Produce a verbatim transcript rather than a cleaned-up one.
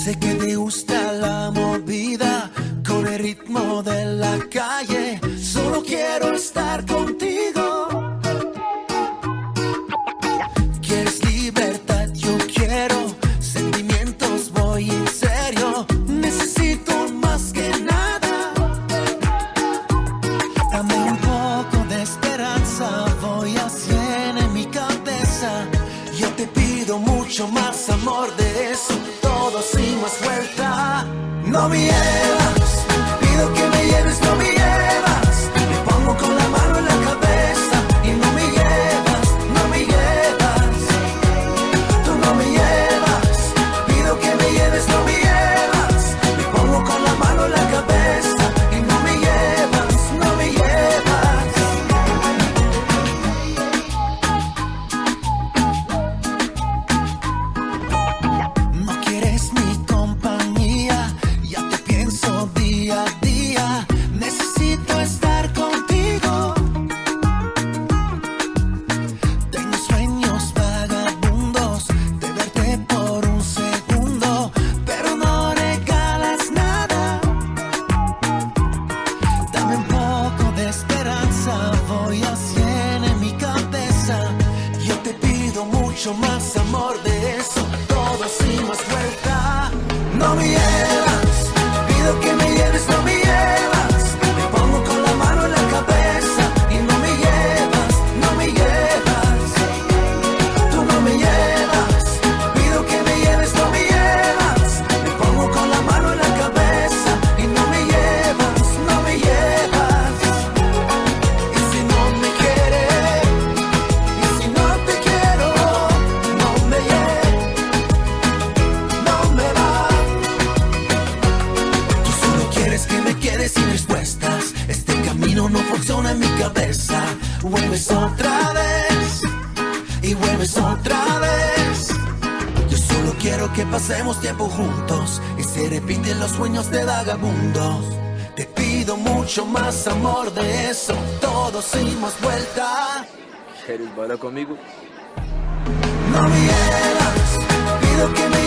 Sé que te gusta la movida con el ritmo de la calle. Solo quiero estar contigo. Quieres libertad, yo quiero sentimientos, voy en serio. Necesito más que nada. Dame un poco de esperanza, voy a cien en mi cabeza. Yo te pido mucho más amor de eso, todo sin más vuelta. No me llevas, pido que me lleves, no me llevas. Me pongo con la mano en la cabeza y no me llevas, no me llevas. Tú no me llevas, pido que me lleves, no me llevas. Me pongo con la mano en la cabeza y no me llevas, no me llevas. No quieres mi compañía, ya te pienso día a día. Necesito estar contigo. Tengo sueños vagabundos de verte por un segundo, pero no regalas nada. Dame un poco de esperanza, voy a cien en mi cabeza. Yo te pido mucho más amor de eso, todo sin más vuelta. No me llevas, pido que me lleves, no me llevas. Me pongo con la mano en la cabeza y no me llevas, no me llevas. Tú no me llevas, pido que me lleves, no me llevas. Me pongo con la mano en la cabeza y no me llevas, no me llevas. Y si no me quieres, y si no te quiero, no me lleves, no me va. Tú solo quieres que me quede sin respuestas. Este camino no funciona en mi cabeza. Vuelves otra vez y vuelves otra vez. Yo solo quiero que pasemos tiempo juntos y se repiten los sueños de vagabundos. Te pido mucho más amor de eso, todo sin más vuelta. ¿Quieres bailar conmigo? No me llevas, pido que me